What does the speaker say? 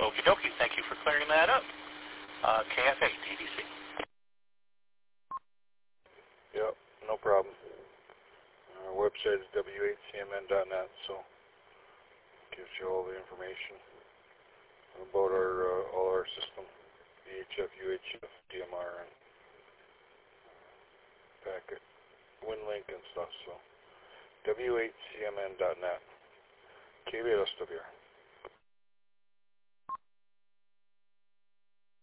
Okie dokie. Thank you for clearing that up. KFA, DDC. Yep, no problem. Our website is whcmn.net, so it gives you all the information about all our system, VHF, UHF, DMR, and packet, WinLink and stuff. So whcmn.net. KBSW.